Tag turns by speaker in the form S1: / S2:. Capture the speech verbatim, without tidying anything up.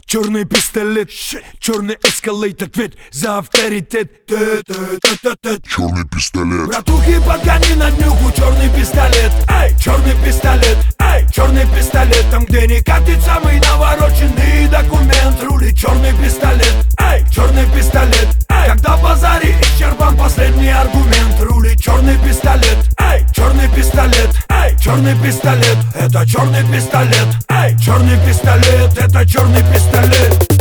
S1: Черный пистолет, черный эскалейт, ответ за авторитет.
S2: Черный пистолет.
S1: Братухи, подгони на днюху черный пистолет. Эй, черный пистолет, эй, черный пистолет. Там, где не катит самый навороченный документ, рулит черный пистолет. Эй, черный пистолет, эй, когда в базаре исчерпан последний аргумент, рулит черный пистолет. Эй, черный пистолет, эй, черный пистолет. Это черный пистолет, эй, черный пистолет. Это черный пистолет.